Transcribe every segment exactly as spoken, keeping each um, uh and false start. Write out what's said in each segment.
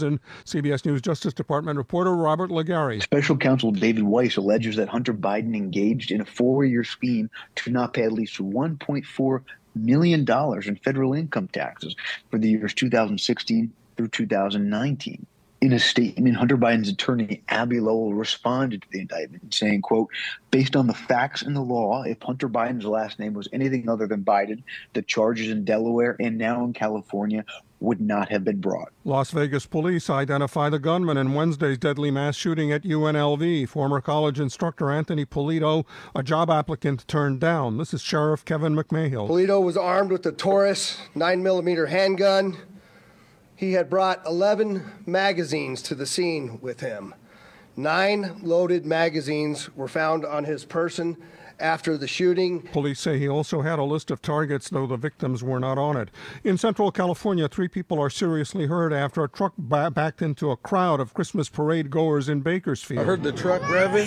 prison. C B S News Justice Department reporter Robert Legary. Special counsel David Weiss alleges that Hunter Biden engaged in a four-year scheme to not pay at least one point four million dollars in federal income taxes for the years two thousand sixteen through two thousand nineteen. In a statement, Hunter Biden's attorney, Abby Lowell, responded to the indictment, saying, quote, based on the facts and the law, if Hunter Biden's last name was anything other than Biden, the charges in Delaware and now in California would not have been brought. Las Vegas police identify the gunman in Wednesday's deadly mass shooting at U N L V. Former college instructor Anthony Polito, a job applicant, turned down. This is Sheriff Kevin McMahill. Polito was armed with a Taurus nine millimeter handgun. He had brought eleven magazines to the scene with him. Nine loaded magazines were found on his person after the shooting. Police say he also had a list of targets, though the victims were not on it. In Central California, three people are seriously hurt after a truck ba- backed into a crowd of Christmas parade goers in Bakersfield. I heard the truck revving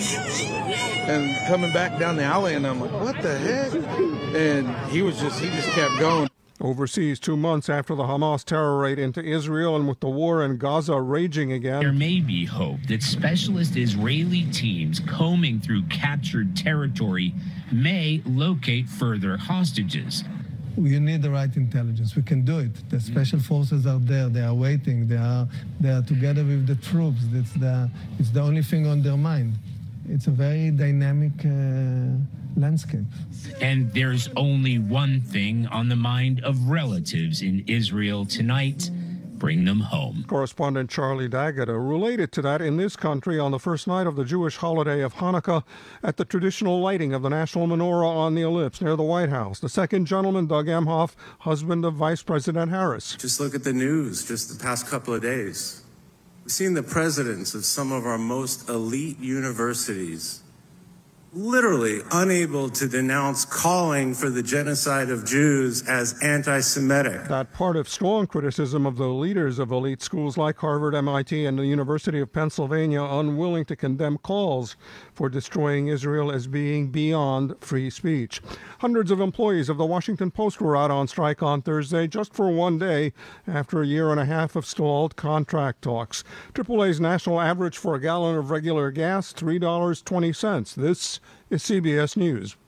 and coming back down the alley, and I'm like, what the heck? And he was just, he just kept going. Overseas, two months after the Hamas terror raid into Israel and with the war in Gaza raging again, there may be hope that specialist Israeli teams combing through captured territory may locate further hostages. You need the right intelligence. We can do it. The special forces are there. They are waiting. They are they are together with the troops. It's the it's the only thing on their mind. It's a very dynamic uh, landscape. And there's only one thing on the mind of relatives in Israel tonight: bring them home. Correspondent Charlie Daggett. Related to that, in this country, on the first night of the Jewish holiday of Hanukkah, at the traditional lighting of the national menorah on the ellipse near the White House, the second gentleman, Doug Emhoff, husband of Vice President Harris. Just look at the news just the past couple of days. We've seen the presidents of some of our most elite universities literally unable to denounce calling for the genocide of Jews as anti-Semitic. That part of strong criticism of the leaders of elite schools like Harvard, M I T, and the University of Pennsylvania unwilling to condemn calls for destroying Israel as being beyond free speech. Hundreds of employees of the Washington Post were out on strike on Thursday just for one day after a year and a half of stalled contract talks. triple A's national average for a gallon of regular gas, three dollars and twenty cents. This is C B S News.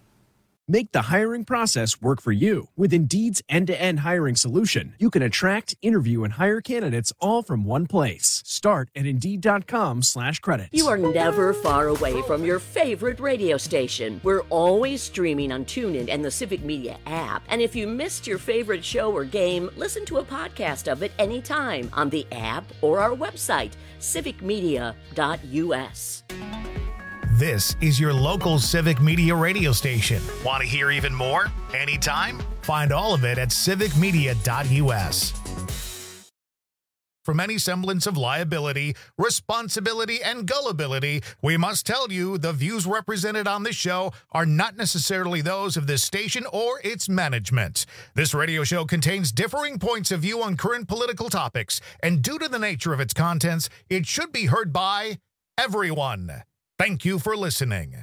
Make the hiring process work for you. With Indeed's end-to-end hiring solution, you can attract, interview, and hire candidates all from one place. Start at Indeed.com slash credits. You are never far away from your favorite radio station. We're always streaming on TuneIn and the Civic Media app. And if you missed your favorite show or game, listen to a podcast of it anytime on the app or our website, civic media dot u s. This is your local Civic Media radio station. Want to hear even more? Anytime? Find all of it at civic media dot u s. From any semblance of liability, responsibility, and gullibility, we must tell you the views represented on this show are not necessarily those of this station or its management. This radio show contains differing points of view on current political topics, and due to the nature of its contents, it should be heard by everyone. Thank you for listening.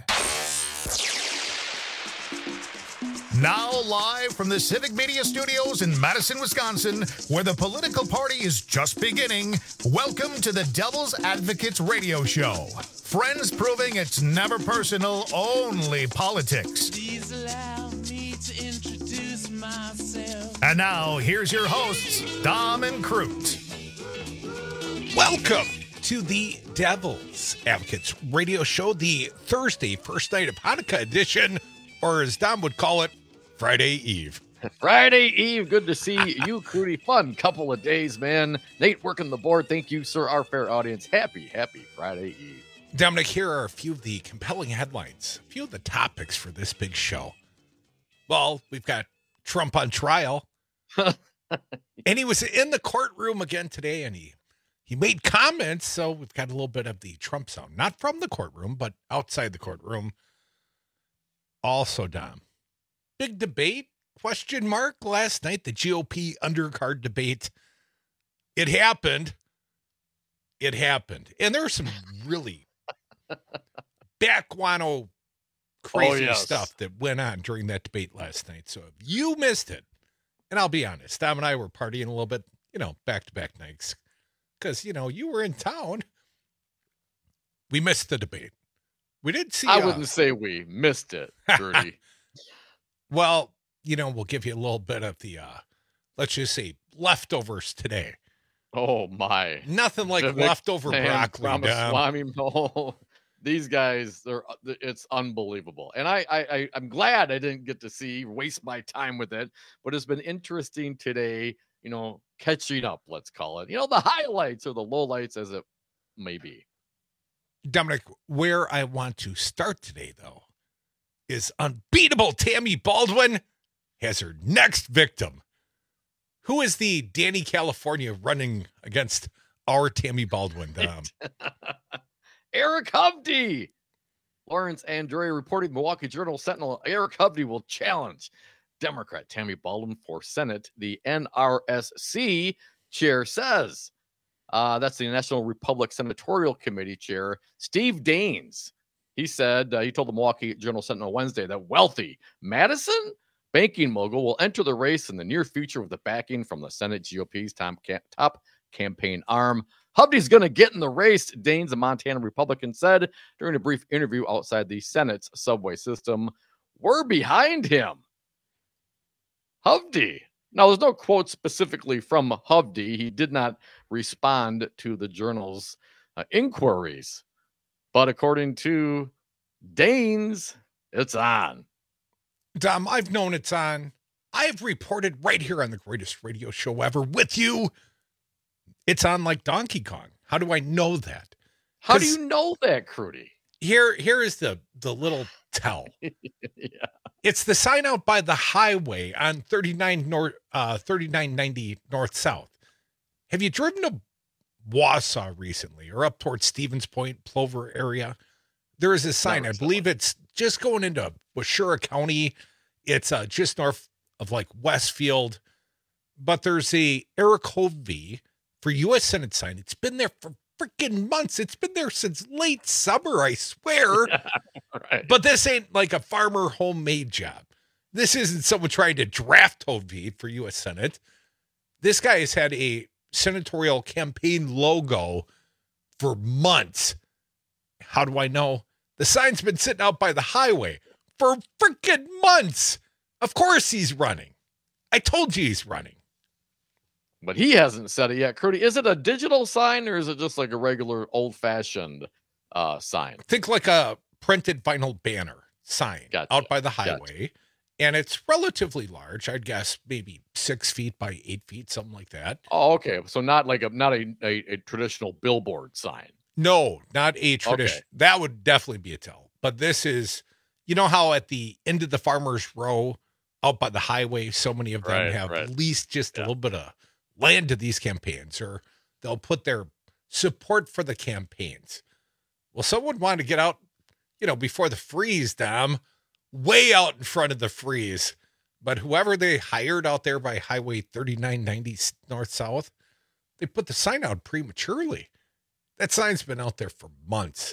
Now live from the Civic Media Studios in Madison, Wisconsin, where the political party is just beginning, welcome to the Devil's Advocates Radio Show. Friends proving it's never personal, only politics. Please allow me to introduce myself. And now, here's your hosts, Dom and Crute. Welcome to the Devil's Advocates Radio Show, the Thursday first night of Hanukkah edition, or as Dom would call it, Friday Eve. Friday Eve. Good to see you, Crudy. Fun couple of days, man. Nate working the board. Thank you, sir. Our fair audience. Happy, happy Friday Eve. Dominic, here are a few of the compelling headlines, a few of the topics for this big show. Well, we've got Trump on trial. And he was in the courtroom again today, and he He made comments, so we've got a little bit of the Trump sound. Not from the courtroom, but outside the courtroom. Also, Dom, big debate, question mark, last night, the G O P undercard debate. It happened. It happened. And there was some really backguano crazy oh, yes. stuff that went on during that debate last night. So if you missed it, and I'll be honest, Dom and I were partying a little bit, you know, back-to-back nights. because, you know, you were in town. We missed the debate. We did see. I uh, wouldn't say we missed it, Gertie. Well, you know, we'll give you a little bit of the, uh, let's just say, leftovers today. Oh, my. Nothing like Vivek leftover and broccoli. Dom. Ramaswamy, no. These guys, they're it's unbelievable. And I, I, I, I'm glad I didn't get to see, waste my time with it. But it's been interesting today, you know, catching up, let's call it. You know, the highlights or the lowlights as it may be. Dominic, where I want to start today, though, is unbeatable Tammy Baldwin has her next victim. Who is the Danny California running against our Tammy Baldwin, Dom? Eric Hovde. Lawrence Andre reporting Milwaukee Journal Sentinel. Eric Hovde will challenge Democrat Tammy Baldwin for Senate, the N R S C chair says. Uh, that's the National Republican Senatorial Committee chair, Steve Daines. He said, uh, he told the Milwaukee Journal Sentinel Wednesday that wealthy Madison banking mogul will enter the race in the near future with the backing from the Senate G O P's top, cam- top campaign arm. Hovde's going to get in the race, Daines, a Montana Republican, said during a brief interview outside the Senate's subway system. We're behind him. Hovde. Now, there's no quote specifically from Hovde. He did not respond to the Journal's uh, inquiries. But according to Daines, it's on. Dom, I've known it's on. I've reported right here on the greatest radio show ever with you. It's on like Donkey Kong. How do I know that? How do you know that, Crudy? Here, here is the, the little tell. Yeah. It's the sign out by the highway on thirty-nine north, uh, thirty-nine ninety north south. Have you driven to Wausau recently or up towards Stevens Point, Plover area? There is a sign. I believe it's just going into Washura County. It's uh, just north of like Westfield. But there's a Eric Hovde for U S Senate sign. It's been there for freaking months. It's been there since late summer, I swear. Yeah, right. But this ain't like a farmer homemade job. This isn't someone trying to draft Hovde for U S Senate. This guy has had a senatorial campaign logo for months. How do I know? The sign's been sitting out by the highway for freaking months. Of course he's running. I told you he's running. But he hasn't said it yet. Crudy, is it a digital sign or is it just like a regular old-fashioned uh, sign? Think like a printed vinyl banner sign Gotcha. out by the highway. Gotcha. And it's relatively large. I'd guess maybe six feet by eight feet, something like that. Oh, okay. So not like a not a, a, a traditional billboard sign. No, not a tradition. Okay. That would definitely be a tell. But this is, you know how at the end of the farmer's row out by the highway, so many of them Right, have right. leased just Yeah. a little bit of land to these campaigns, or they'll put their support for the campaigns. Well, someone wanted to get out, you know, before the freeze, Dom, way out in front of the freeze. But whoever they hired out there by Highway thirty-nine ninety north south, they put the sign out prematurely. That sign's been out there for months.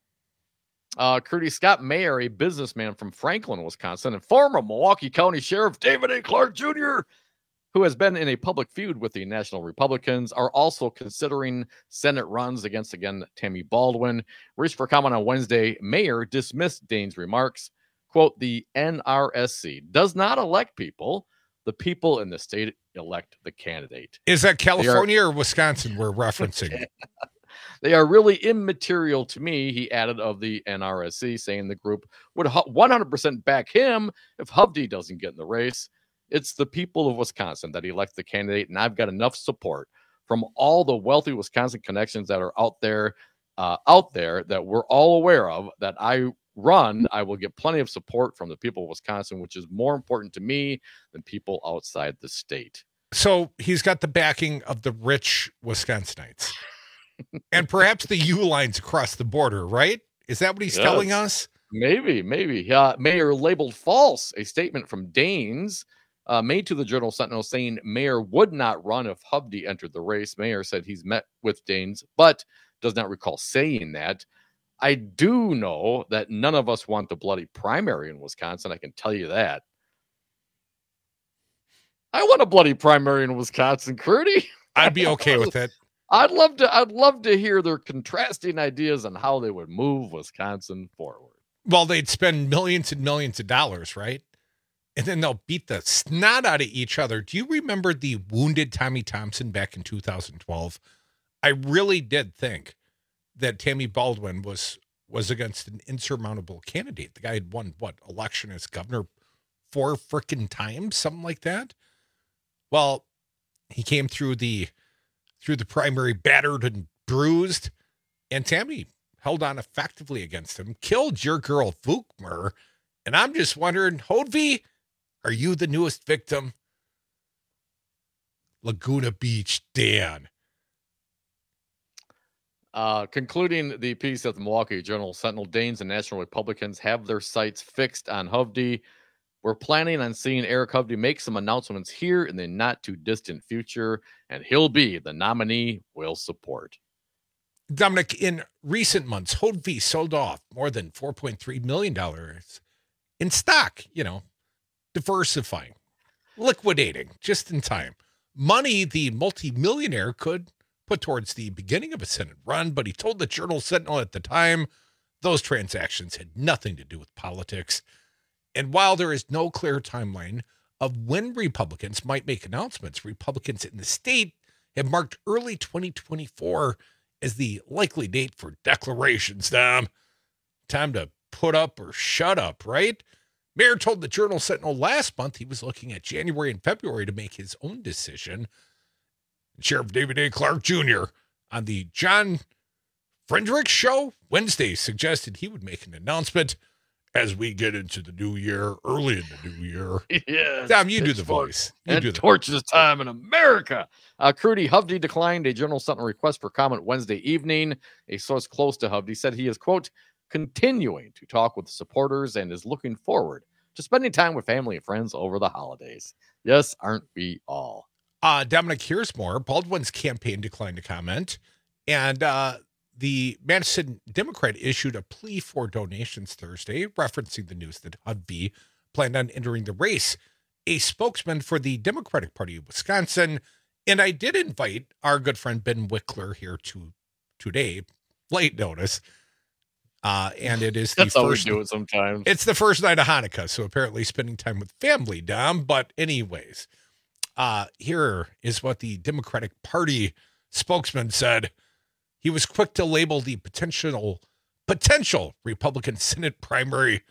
Uh, Crudy, Scott Mayer, a businessman from Franklin, Wisconsin, and former Milwaukee County Sheriff David A. Clark Junior, who has been in a public feud with the National Republicans, are also considering Senate runs against, again, Tammy Baldwin. Reached for comment on Wednesday. Mayer dismissed Daines' remarks. Quote, the N R S C does not elect people. The people in the state elect the candidate. Is that California or Wisconsin we're referencing? They are really immaterial to me, he added, of the N R S C, saying the group would one hundred percent back him if Hovde doesn't get in the race. It's the people of Wisconsin that elect the candidate, and I've got enough support from all the wealthy Wisconsin connections that are out there, uh, out there that we're all aware of, that I run. I will get plenty of support from the people of Wisconsin, which is more important to me than people outside the state. So he's got the backing of the rich Wisconsinites. And perhaps the U lines across the border, right? Is that what he's Yes. telling us? Maybe, maybe. Uh, Mayer labeled false a statement from Daines uh, made to the Journal Sentinel saying Mayer would not run if Hovde entered the race. Mayer said he's met with Daines, but does not recall saying that. I do know that none of us want the bloody primary in Wisconsin. I can tell you that. I want a bloody primary in Wisconsin, Crudy. I'd be okay with it. I'd love to. I'd love to hear their contrasting ideas on how they would move Wisconsin forward. Well, they'd spend millions and millions of dollars, right? And then they'll beat the snot out of each other. Do you remember the wounded Tommy Thompson back in two thousand twelve? I really did think that Tammy Baldwin was was against an insurmountable candidate. The guy had won, what, election as governor four frickin' times, something like that. Well, he came through the through the primary battered and bruised, and Tammy held on effectively against him, killed your girl Vukmer, and I'm just wondering, Hodvi, are you the newest victim? Laguna Beach, Dan. Uh, concluding the piece at the Milwaukee Journal Sentinel, Danes and National Republicans have their sights fixed on Hovde. We're planning on seeing Eric Hovde make some announcements here in the not too distant future, and he'll be the nominee we'll support. Dominic, in recent months, Hovde sold off more than four point three million dollars in stock, you know, diversifying, liquidating just in time. Money the multimillionaire could put towards the beginning of a Senate run, but he told the Journal Sentinel at the time those transactions had nothing to do with politics. And while there is no clear timeline of when Republicans might make announcements, Republicans in the state have marked early twenty twenty-four as the likely date for declarations. Dom. Time to put up or shut up, right? Mayor told the Journal Sentinel last month he was looking at January and February to make his own decision. Sheriff David A. Clark Junior on the John Fredericks show Wednesday suggested he would make an announcement as we get into the new year, early in the new year. Yes. Dom, you do the voice. You and do the torches time in America. Uh, Crudy Hovde declined a Journal Sentinel request for comment Wednesday evening. A source close to Hovde said he is, quote, continuing to talk with supporters and is looking forward to spending time with family and friends over the holidays. Yes, aren't we all? Uh, Dominic, here's more. Baldwin's campaign declined to comment, and uh, the Madison Democrat issued a plea for donations Thursday, referencing the news that Hovde planned on entering the race. A spokesman for the Democratic Party of Wisconsin, and I did invite our good friend Ben Wickler here to today, late notice, uh, and it is the That's how first. we do it sometimes. It's the first night of Hanukkah, so apparently spending time with family, Dom. But anyways, uh, here is what the Democratic Party spokesman said. He was quick to label the potential potential Republican Senate primary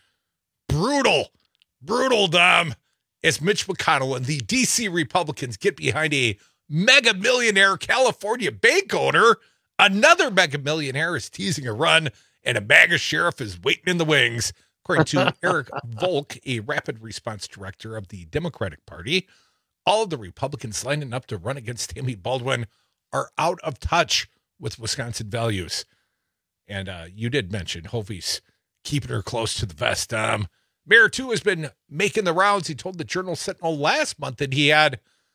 brutal, brutal, Dom, as Mitch McConnell and the D C Republicans get behind a mega millionaire California bank owner. Another mega millionaire is teasing a run, and a MAGA sheriff is waiting in the wings, according to Eric Volk, a rapid response director of the Democratic Party. All of the Republicans lining up to run against Tammy Baldwin are out of touch with Wisconsin values. And uh, you did mention Hovey's keeping her close to the vest. Um, Mayor, too, has been making the rounds. He told the Journal Sentinel last month that he had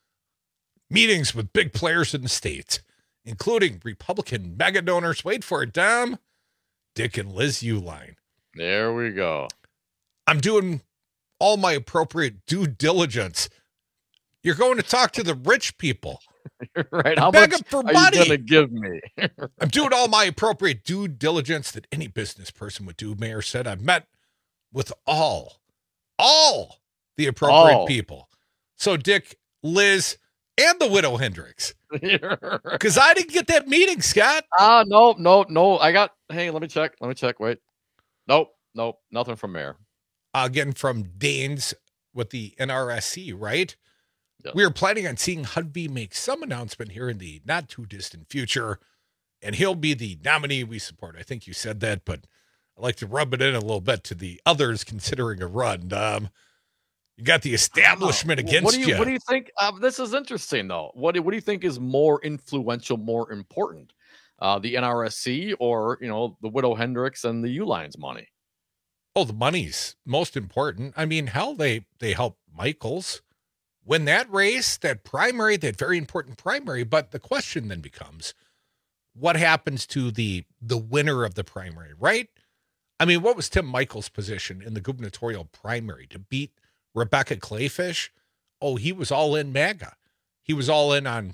meetings with big players in the state, including Republican mega donors. Wait for it, Dom. Dick and Liz Uline. There we go. I'm doing all my appropriate due diligence. You're going to talk to the rich people. Right. How Beg much them for are money. you going to give me? I'm doing all my appropriate due diligence that any business person would do, Mayor said. I've met with all, all the appropriate All. people. So Dick, Liz, and the widow Hendricks. Because I didn't get that meeting, Scott. Ah, uh, no, no, no. I got, hey, let me check. Let me check. Wait. Nope. Nope. Nothing from Mayor. Again, from Danes with the N R S C, right? Yep. We are planning on seeing Hovde make some announcement here in the not too distant future, and he'll be the nominee we support. I think you said that, but I like to rub it in a little bit to the others considering a run. Um, you got the establishment against what do you. you. What do you think? Uh, this is interesting, though. What do, what do you think is more influential, more important? Uh, the N R S C or, you know, the widow Hendricks and the Uline's money? Oh, the money's most important. I mean, hell, they, they help Michaels win that race, that primary, that very important primary. But the question then becomes, what happens to the the winner of the primary, right? I mean, what was Tim Michaels' position in the gubernatorial primary? To beat Rebecca Clayfish? Oh, he was all in MAGA. He was all in on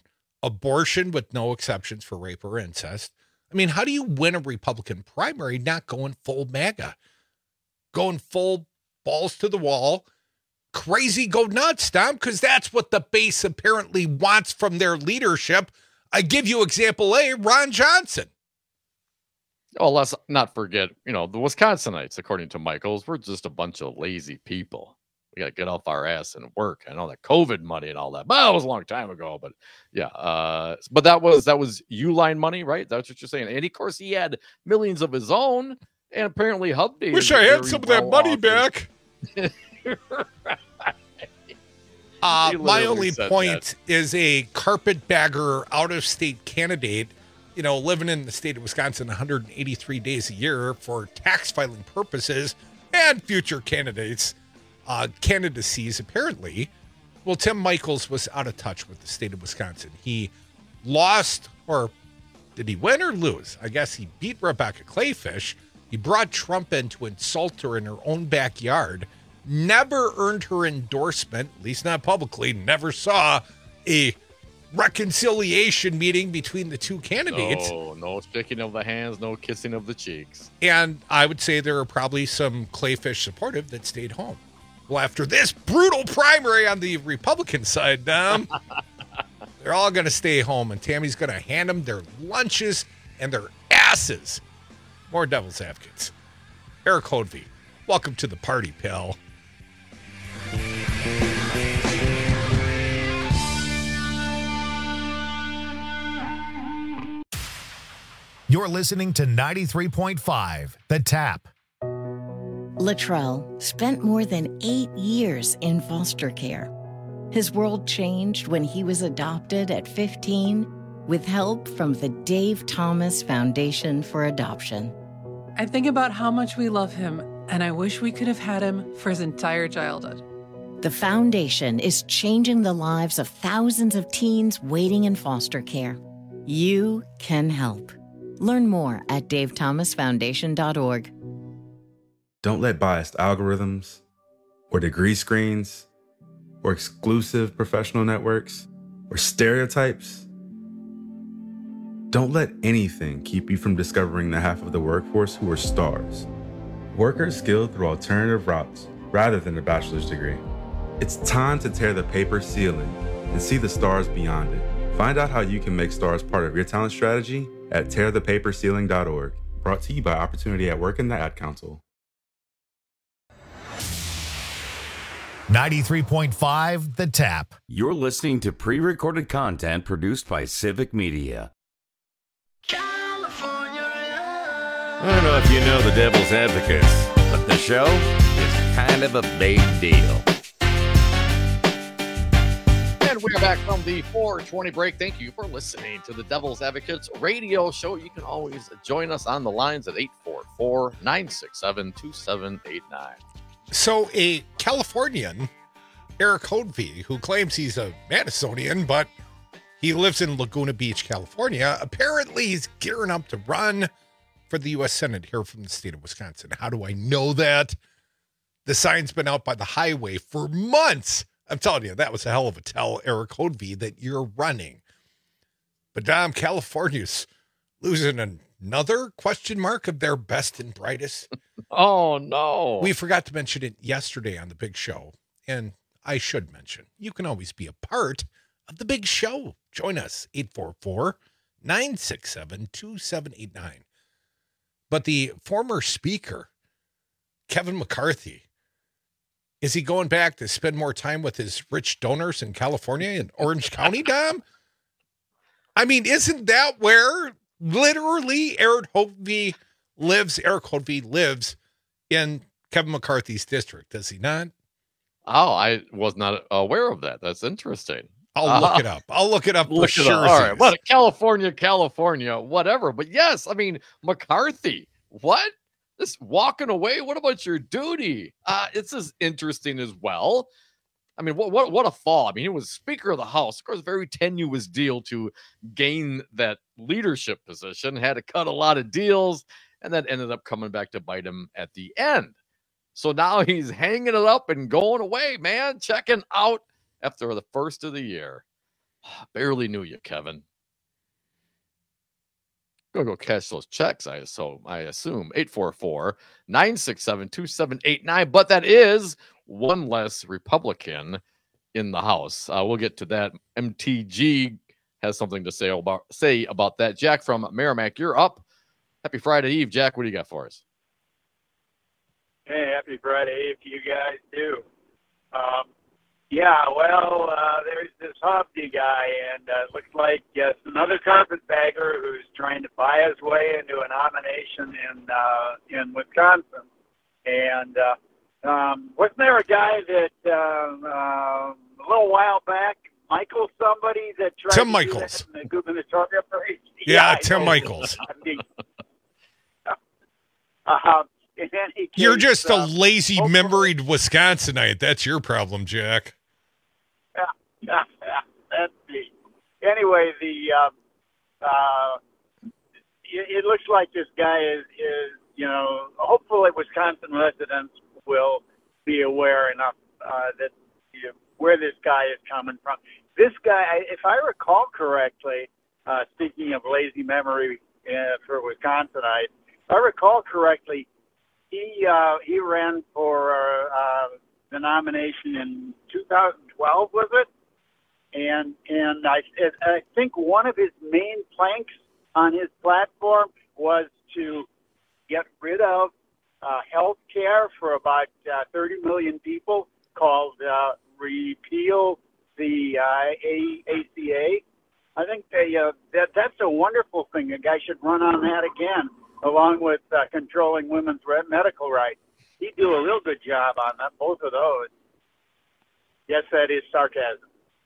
abortion with no exceptions for rape or incest. I mean, how do you win a Republican primary not going full MAGA? Going full balls to the wall, crazy, go nuts, Tom, because that's what the base apparently wants from their leadership. I give you example A, Ron Johnson. Oh, let's not forget, you know, the Wisconsinites, according to Michaels, we're just a bunch of lazy people. We got to get off our ass and work. I know that COVID money and all that, but that was a long time ago. But yeah, uh, but that was that was Uline money, right? That's what you're saying. And of course, he had millions of his own, and apparently Hubby. Wish I had some of that money back. uh, my only point that. is a carpetbagger out-of-state candidate, you know, living in the state of Wisconsin one hundred eighty-three days a year for tax filing purposes and future candidates. Uh, candidacies, apparently. Well, Tim Michaels was out of touch with the state of Wisconsin. He lost, or did he win or lose? I guess he beat Rebecca Clayfish. He brought Trump in to insult her in her own backyard. Never earned her endorsement, at least not publicly. Never saw a reconciliation meeting between the two candidates. No, no shaking of the hands, no kissing of the cheeks. And I would say there are probably some Clayfish supportive that stayed home. Well, after this brutal primary on the Republican side, Dom, they're all going to stay home, and Tammy's going to hand them their lunches and their asses. More Devil's Advocates. Eric Hodvie, welcome to the party, pal. You're listening to ninety-three point five, The Tap. Latrell spent more than eight years in foster care. His world changed when he was adopted at fifteen with help from the Dave Thomas Foundation for Adoption. I think about how much we love him, and I wish we could have had him for his entire childhood. The foundation is changing the lives of thousands of teens waiting in foster care. You can help. Learn more at dave thomas foundation dot org. Don't let biased algorithms or degree screens or exclusive professional networks or stereotypes. Don't let anything keep you from discovering the half of the workforce who are stars. Workers skilled through alternative routes rather than a bachelor's degree. It's time to tear the paper ceiling and see the stars beyond it. Find out how you can make stars part of your talent strategy at tear the paper ceiling dot org. Brought to you by Opportunity at Work and the Ad Council. ninety-three point five, The Tap. You're listening to pre-recorded content produced by Civic Media. I don't know if you know the Devil's Advocates, but the show is kind of a big deal. And we're back from the four twenty break. Thank you for listening to the Devil's Advocates radio show. You can always join us on the lines at eight four four, nine six seven, two seven eight nine. So a Californian, Eric Hodvie, who claims he's a Madisonian, but he lives in Laguna Beach, California, apparently he's gearing up to run for the U S Senate here from the state of Wisconsin. How do I know that? The sign's been out by the highway for months. I'm telling you, that was a hell of a tell, Eric Hodvie, that you're running. But Dom, California's losing another question mark of their best and brightest. Oh, no. We forgot to mention it yesterday on the big show. And I should mention, you can always be a part of the big show. Join us, eight four four, nine six seven, two seven eight nine. But the former speaker, Kevin McCarthy, is he going back to spend more time with his rich donors in California in Orange County, Dom? I mean, isn't that where literally Eric Hodvie lives? Eric Hodvie lives in Kevin McCarthy's district, does he not? Oh, I was not aware of that. That's interesting. I'll uh, look it up. I'll look it up look for it sure. Up. All right. What California, California, whatever. But yes, I mean, McCarthy, what? This walking away? What about your duty? Uh, it's as interesting as well. I mean, what, what, what a fall. I mean, he was Speaker of the House. Of course, a very tenuous deal to gain that leadership position. Had to cut a lot of deals, and that ended up coming back to bite him at the end. So now he's hanging it up and going away, man, checking out after the first of the year. Barely knew you, Kevin. Go go cash those checks, I so I assume. eight four four, nine six seven, two seven eight nine. But that is one less Republican in the House. Uh, we'll get to that. M T G has something to say about say about that. Jack from Merrimack, you're up. Happy Friday Eve, Jack. What do you got for us? Hey, happy Friday Eve to you guys too. Um, yeah, well, uh, there's this Hovde guy, and uh, it looks like yes, another carpetbagger who's trying to buy his way into a nomination in uh, in Wisconsin. And uh, um, wasn't there a guy that uh, uh, a little while back, Michael somebody that tried Tim to Michaels. do that in the gubernatorial race? Yeah, I Tim know. Michaels. I mean, uh, in any You're case, just a uh, lazy, memoried Wisconsinite. That's your problem, Jack. Yeah, that's me. Anyway, the uh, uh, it, it looks like this guy is, is, you know, hopefully Wisconsin residents will be aware enough uh, that you know, where this guy is coming from. This guy, if I recall correctly, uh, speaking of lazy memory uh, for Wisconsinites, if I recall correctly, he uh, he ran for uh, the nomination in two thousand twelve, was it? And and I I think one of his main planks on his platform was to get rid of uh, health care for about uh, thirty million people, called uh, repeal the uh, A C A. I think they uh, that that's a wonderful thing. A guy should run on that again, along with uh, controlling women's medical rights. He'd do a real good job on that, both of those. Yes, that is sarcasm.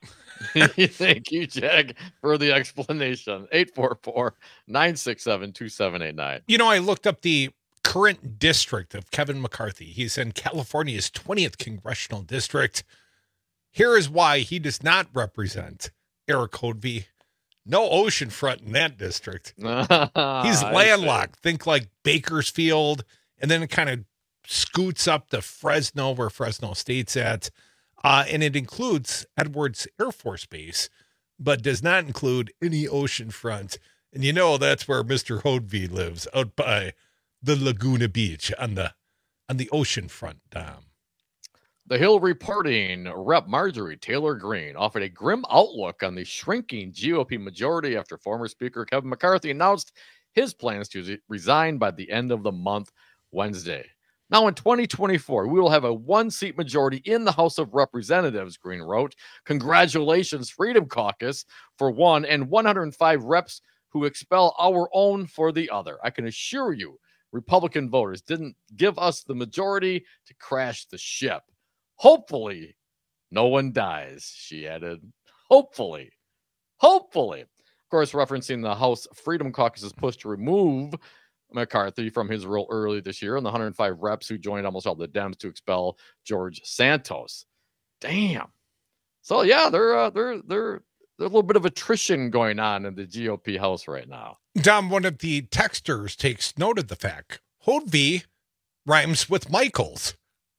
Thank you, Jack, for the explanation. eight four four, nine six seven, two seven eight nine. You know, I looked up the current district of Kevin McCarthy. He's in California's twentieth congressional district. Here is why he does not represent Eric Hodvie. No oceanfront in that district. He's landlocked. Think like Bakersfield, and then it kind of scoots up to Fresno, where Fresno State's at. Uh, and it includes Edwards Air Force Base, but does not include any oceanfront. And you know that's where Mister Hodvie lives, out by the Laguna Beach on the on the oceanfront dam. The Hill reporting, Rep Marjorie Taylor Greene offered a grim outlook on the shrinking G O P majority after former Speaker Kevin McCarthy announced his plans to resign by the end of the month Wednesday. Now, in twenty twenty-four, we will have a one-seat majority in the House of Representatives, Greene wrote. Congratulations, Freedom Caucus, for one, and one hundred five reps who expel our own for the other. I can assure you, Republican voters didn't give us the majority to crash the ship. Hopefully, no one dies, she added. Hopefully. Hopefully. Of course, referencing the House Freedom Caucus's push to remove McCarthy from his role early this year and the one hundred five reps who joined almost all the Dems to expel George Santos. Damn. So yeah, they're uh, they're they're there's a little bit of attrition going on in the G O P House right now. Dom, one of the texters takes note of the fact Hodvie rhymes with Michaels.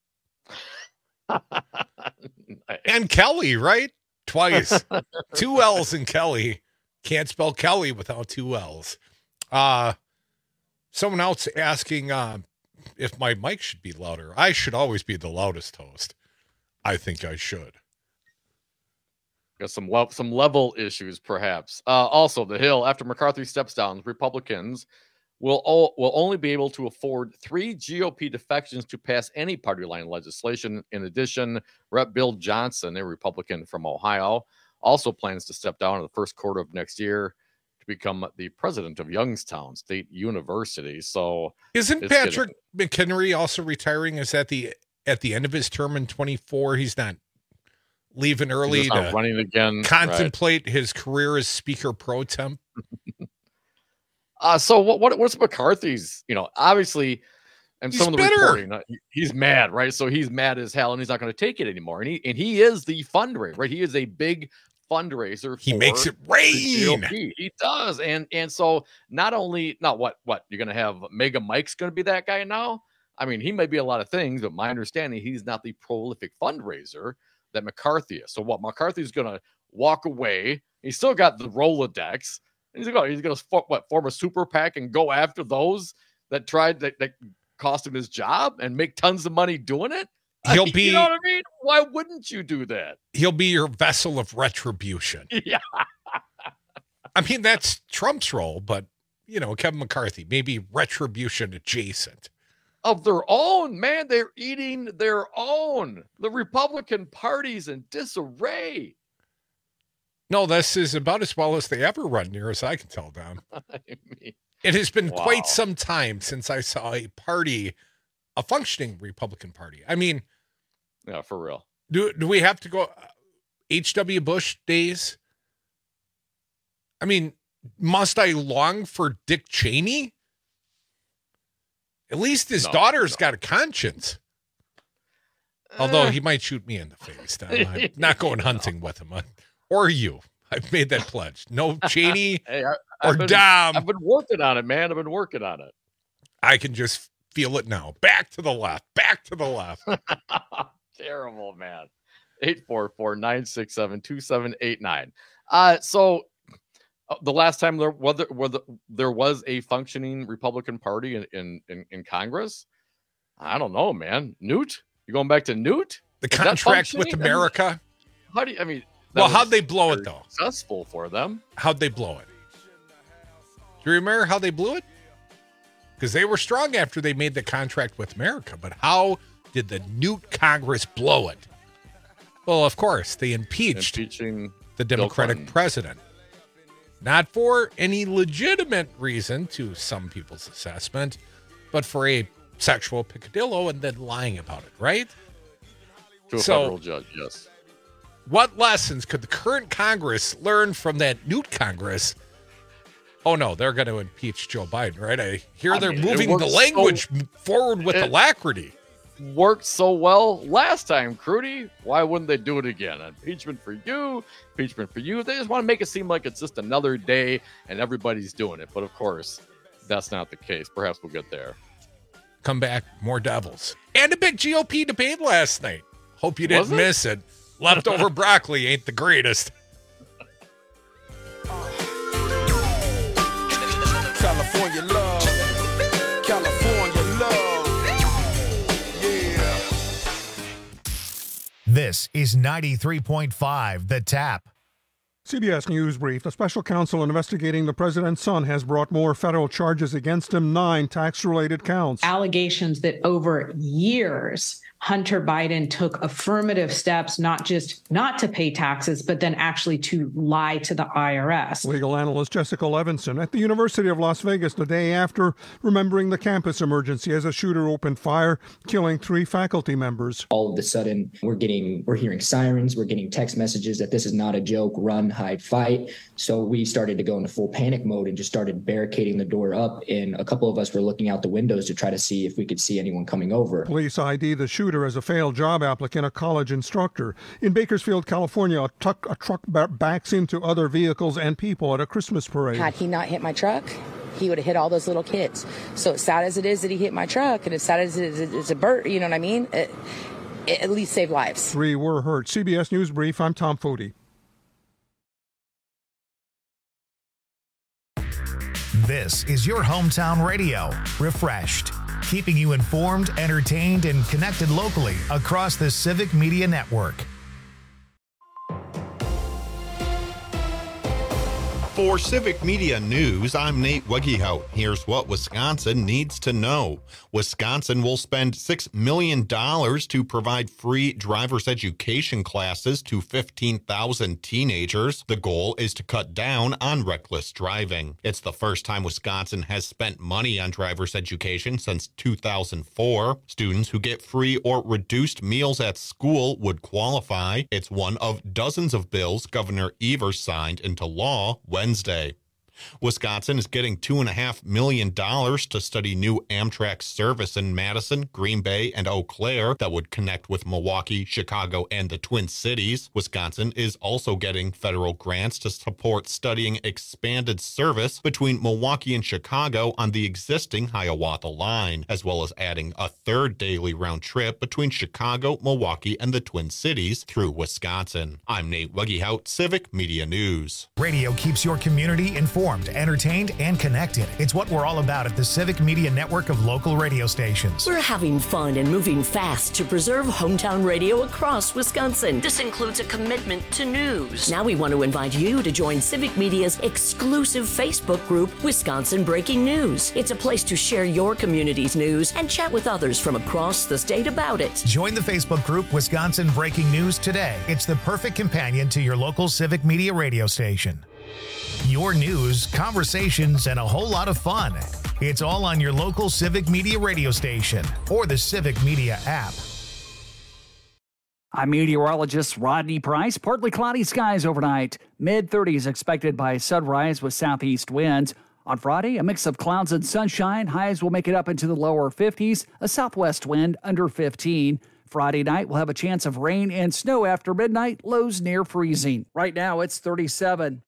And Kelly, right? Twice. Two L's in Kelly. Can't spell Kelly without two L's. Uh Someone else asking uh, if my mic should be louder. I should always be the loudest host. I think I should. Got some le- some level issues, perhaps. Uh, also, the Hill, after McCarthy steps down, Republicans will o- will only be able to afford three G O P defections to pass any party line legislation. In addition, Representative Bill Johnson, a Republican from Ohio, also plans to step down in the first quarter of next year become the president of Youngstown State University. So isn't Patrick getting... McHenry also retiring? Is that the at the end of his term in twenty-four? He's not leaving early He's not to running again. Contemplate right. his career as Speaker Pro Temp. uh so what, what what's McCarthy's? You know, obviously, and he's some of the bitter. reporting, uh, he's mad, right? So he's mad as hell, and he's not going to take it anymore. And he and he is the fundraiser, right? He is a big fundraiser. He makes it rain. He does. And and so not only not what what you're gonna have Mega Mike's gonna be that guy now. I mean, he may be a lot of things, but my understanding, he's not the prolific fundraiser that McCarthy is. So what McCarthy's gonna walk away. He's still got the Rolodex. He's going he's going to what form a super PAC and go after those that tried that, that cost him his job and make tons of money doing it. He'll I mean, be, you know what I mean? Why wouldn't you do that? He'll be your vessel of retribution. Yeah. I mean, that's Trump's role, but, you know, Kevin McCarthy, maybe retribution adjacent. Of their own, man. They're eating their own. The Republican Party's in disarray. No, this is about as well as they ever run, near as I can tell, Don. I mean, it has been wow. quite some time since I saw a party, a functioning Republican Party. I mean, yeah, for real. Do do we have to go H W Bush days? I mean, must I long for Dick Cheney? At least his no, daughter's no. got a conscience. Although he might shoot me in the face. I'm not going hunting with him. Or you. I've made that pledge. No Cheney hey, I, or I've been, Dom. I've been working on it, man. I've been working on it. I can just feel it now. Back to the left. Back to the left. Terrible, man. eight four four, nine six seven, two seven eight nine. Uh, so uh, the last time there, whether, whether there was a functioning Republican Party in, in, in, in Congress, I don't know, man. Newt? You going back to Newt? The Is that contract with functioning? America? I mean, how do you, I mean, well, was how'd they blow it, though? Successful for them. How'd they blow it? Do you remember how they blew it? Because they were strong after they made the contract with America. But how did the Newt Congress blow it? Well, of course, they impeached Impeaching the Democratic president. Not for any legitimate reason, to some people's assessment, but for a sexual peccadillo and then lying about it, right? To a So- federal judge, yes. What lessons could the current Congress learn from that Newt Congress? Oh, no, they're going to impeach Joe Biden, right? I hear I they're mean, it moving the works language so- forward with it- alacrity. Worked so well last time, Crudy. Why wouldn't they do it again? Impeachment for you, impeachment for you. They just want to make it seem like it's just another day and everybody's doing it. But of course, that's not the case. Perhaps we'll get there. Come back, more devils. And a big G O P debate last night. Hope you Was didn't it? miss it. Leftover broccoli ain't the greatest. California love. California love. Yeah. This is ninety-three point five The Tap. C B S News Brief. The special counsel investigating the president's son has brought more federal charges against him, nine tax-related counts. Allegations that over years, Hunter Biden took affirmative steps, not just not to pay taxes, but then actually to lie to the I R S. Legal analyst Jessica Levinson at the University of Las Vegas the day after remembering the campus emergency as a shooter opened fire, killing three faculty members. All of a sudden, we're getting, we're hearing sirens, we're getting text messages that this is not a joke, run, hide, fight. So we started to go into full panic mode and just started barricading the door up. And a couple of us were looking out the windows to try to see if we could see anyone coming over. Police I D the shooter as a failed job applicant, a college instructor. In Bakersfield, California, a, tuck, a truck ba- backs into other vehicles and people at a Christmas parade. Had he not hit my truck, he would have hit all those little kids. So as sad as it is that he hit my truck, and as sad as it is it's a bird, you know what I mean? It, it at least saved lives. Three were hurt. C B S News Brief, I'm Tom Foti. This is your hometown radio, Refreshed, keeping you informed, entertained, and connected locally across the Civic Media Network. For Civic Media News, I'm Nate Wegehout. Here's what Wisconsin needs to know. Wisconsin will spend six million dollars to provide free driver's education classes to fifteen thousand teenagers. The goal is to cut down on reckless driving. It's the first time Wisconsin has spent money on driver's education since two thousand four. Students who get free or reduced meals at school would qualify. It's one of dozens of bills Governor Evers signed into law Wednesday. Wisconsin is getting two point five million dollars to study new Amtrak service in Madison, Green Bay, and Eau Claire that would connect with Milwaukee, Chicago, and the Twin Cities. Wisconsin is also getting federal grants to support studying expanded service between Milwaukee and Chicago on the existing Hiawatha line, as well as adding a third daily round trip between Chicago, Milwaukee, and the Twin Cities through Wisconsin. I'm Nate Wuggehout, Civic Media News. Radio keeps your community informed, entertained, and connected. It's what we're all about at the Civic Media Network of local radio stations. We're having fun and moving fast to preserve hometown radio across Wisconsin. This includes a commitment to news. Now we want to invite you to join Civic Media's exclusive Facebook group, Wisconsin Breaking News. It's a place to share your community's news and chat with others from across the state about it. Join the Facebook group Wisconsin Breaking News today. It's the perfect companion to your local Civic Media radio station. Your news, conversations, and a whole lot of fun. It's all on your local Civic Media radio station or the Civic Media app. I'm meteorologist Rodney Price. Partly cloudy skies overnight. mid thirties expected by sunrise with southeast winds. On Friday, a mix of clouds and sunshine. Highs will make it up into the lower fifties. A southwest wind under fifteen. Friday night, we'll have a chance of rain and snow after midnight. Lows near freezing. Right now, it's thirty-seven.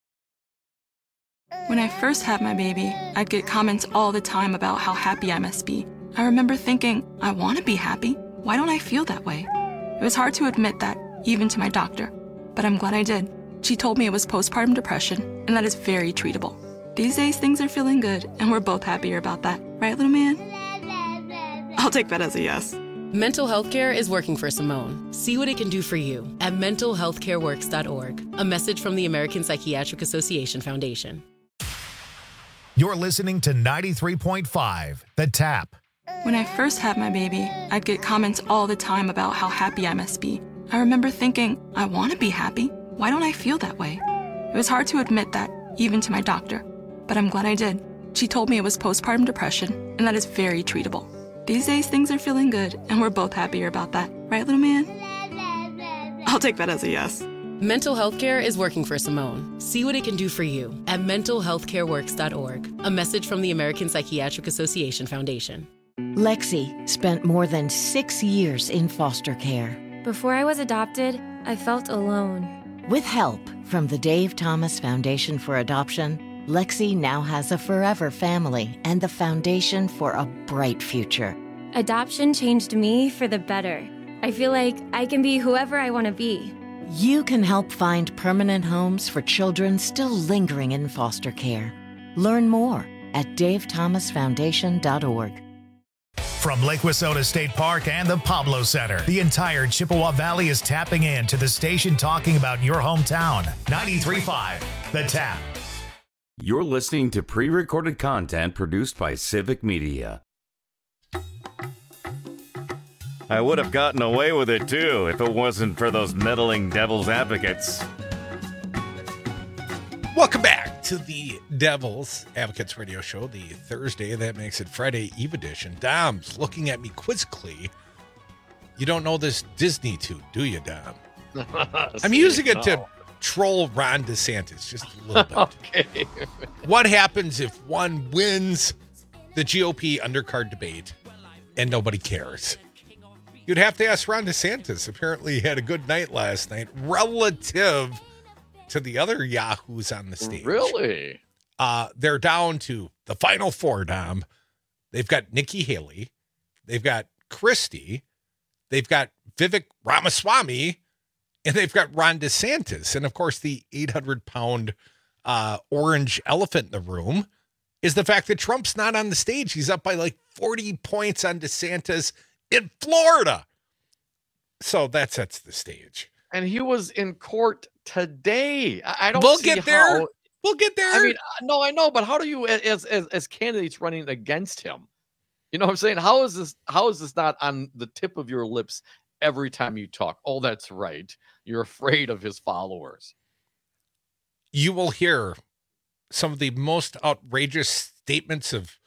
When I first had my baby, I'd get comments all the time about how happy I must be. I remember thinking, I want to be happy. Why don't I feel that way? It was hard to admit that, even to my doctor. But I'm glad I did. She told me it was postpartum depression, and that is very treatable. These days, things are feeling good, and we're both happier about that. Right, little man? I'll take that as a yes. Mental health care is working for Simone. See what it can do for you at mental health care works dot org. A message from the American Psychiatric Association Foundation. You're listening to ninety-three point five, The Tap. When I first had my baby, I'd get comments all the time about how happy I must be. I remember thinking, I want to be happy. Why don't I feel that way? It was hard to admit that, even to my doctor. But I'm glad I did. She told me it was postpartum depression, and that is very treatable. These days, things are feeling good, and we're both happier about that. Right, little man? I'll take that as a yes. Mental health care is working for Simone. See what it can do for you at mental health care works dot org. A message from the American Psychiatric Association Foundation. Lexi spent more than six years in foster care. Before I was adopted, I felt alone. With help from the Dave Thomas Foundation for Adoption, Lexi now has a forever family and the foundation for a bright future. Adoption changed me for the better. I feel like I can be whoever I want to be. You can help find permanent homes for children still lingering in foster care. Learn more at dave thomas foundation dot org. From Lake Wissota State Park and the Pablo Center, the entire Chippewa Valley is tapping in to the station talking about your hometown. ninety-three point five, The Tap. You're listening to pre-recorded content produced by Civic Media. I would have gotten away with it, too, if it wasn't for those meddling devil's advocates. Welcome back to the Devil's Advocates Radio Show, the Thursday that makes it Friday Eve edition. Dom's looking at me quizzically. You don't know this Disney toot, do you, Dom? I'm using it to troll Ron DeSantis just a little bit. Okay. What happens if one wins the G O P undercard debate and nobody cares? You'd have to ask Ron DeSantis. Apparently he had a good night last night relative to the other yahoos on the stage. Really? Uh, they're down to the final four, Dom. They've got Nikki Haley. They've got Christie. They've got Vivek Ramaswamy. And they've got Ron DeSantis. And, of course, the eight hundred pound uh, orange elephant in the room is the fact that Trump's not on the stage. He's up by like forty points on DeSantis in Florida. So that sets the stage. And he was in court today. I I don't We'll see get there. how- We'll get there. I mean, uh, no, I know, but how do you, as, as as candidates running against him, you know what I'm saying? How is this, how is this not on the tip of your lips every time you talk? Oh, that's right. You're afraid of his followers. You will hear some of the most outrageous statements of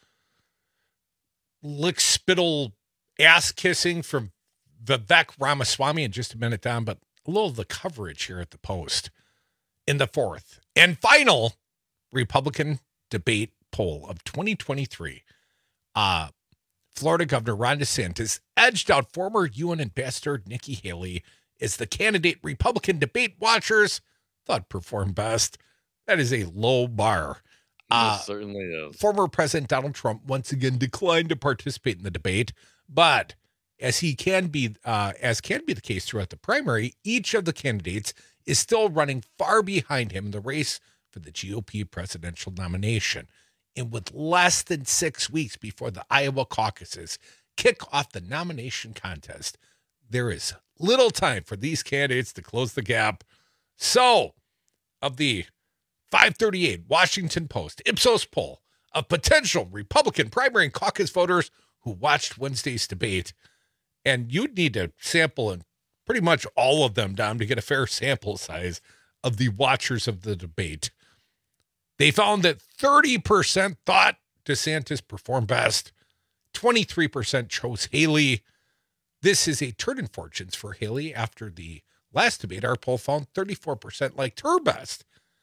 lick spittle ass kissing from Vivek Ramaswamy in just a minute, Don, but a little of the coverage here at the Post in the fourth and final Republican debate poll of twenty twenty-three, uh, Florida Governor Ron DeSantis edged out former U N Ambassador Nikki Haley as the candidate Republican debate watchers thought performed best. That is a low bar. Uh, it certainly is. Former President Donald Trump once again declined to participate in the debate, but as he can be, uh, as can be the case throughout the primary, each of the candidates is still running far behind him in the race for the G O P presidential nomination. And with less than six weeks before the Iowa caucuses kick off the nomination contest, there is little time for these candidates to close the gap. So, of the five thirty-eight Washington Post Ipsos poll of potential Republican primary and caucus voters who watched Wednesday's debate, and you'd need to sample in pretty much all of them down to get a fair sample size of the watchers of the debate. They found that thirty percent thought DeSantis performed best. twenty-three percent chose Haley. This is a turn in fortunes for Haley after the last debate. Our poll found thirty-four percent liked her best.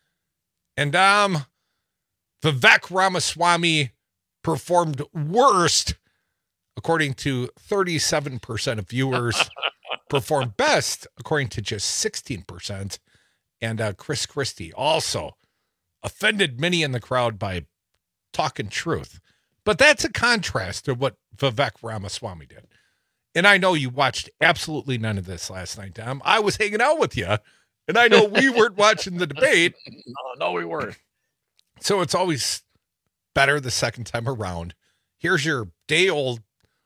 And um, Vivek Ramaswamy performed worst, according to thirty-seven percent of viewers. Performed best, according to just sixteen percent. And uh, Chris Christie also offended many in the crowd by talking truth. But that's a contrast to what Vivek Ramaswamy did. And I know you watched absolutely none of this last night, Tom. I was hanging out with you, and I know we weren't watching the debate. No, no, we weren't. So it's always better the second time around. Here's your day-old